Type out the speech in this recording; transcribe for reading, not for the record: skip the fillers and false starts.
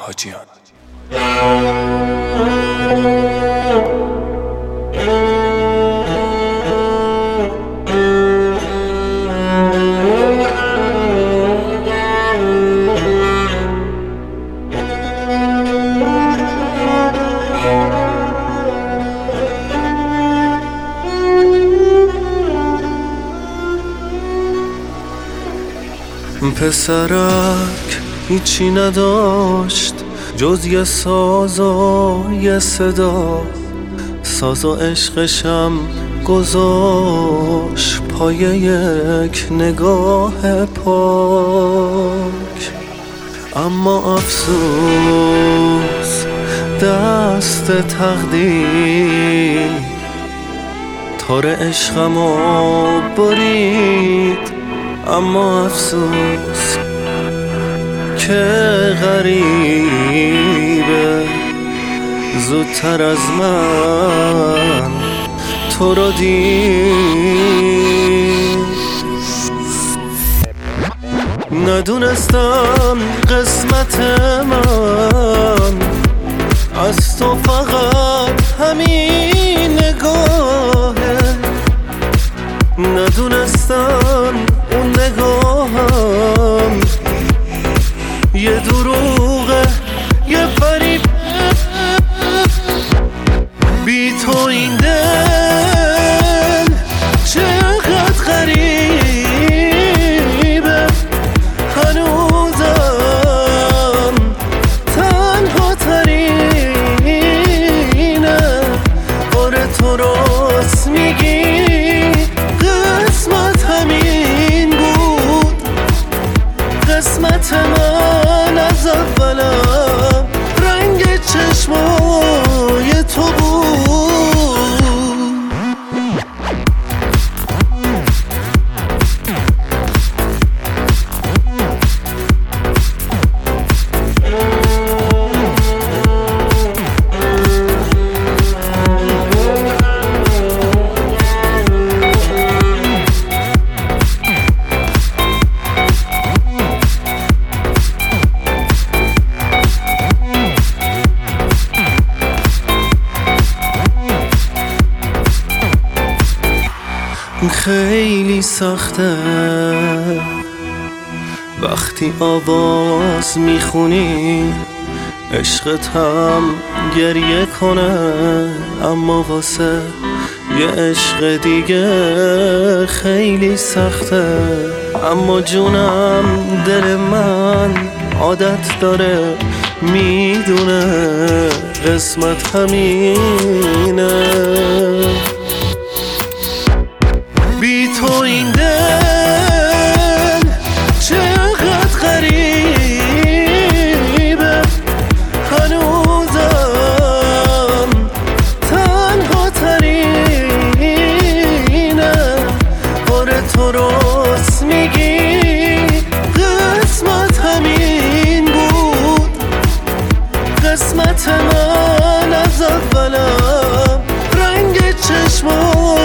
حاجیان. پسرک هیچی نداشت جز یه ساز و یه صدا، ساز و عشقشم گذاشت پای یک نگاه پاک. اما افسوس دست تقدیر تار عشقمو برید. اما افسوس که غریبه زودتر از من تو رو دید. ندونستم قسمت من از تو فقط همین نگاهه، ندونستم اون نگاهم یه دروغه، یه فریب. بی تو این دل چقدر غریبه، هنوزم تنها ترینه. آره تو راست میگی، قسمت همین بود، قسمت من از اولم رنگ چشمای تو بود. خیلی سخته وقتی آواز میخونی عشقت هم گریه کنه، اما واسه یه عشق دیگه خیلی سخته. اما جونم دل من عادت داره، میدونه قسمت همینه. بی تو این دل چقدر غریبه، هنوزم تنها ترینه. آره تو راست میگی، قسمت همین بود، قسمت من از اولم رنگ چشمام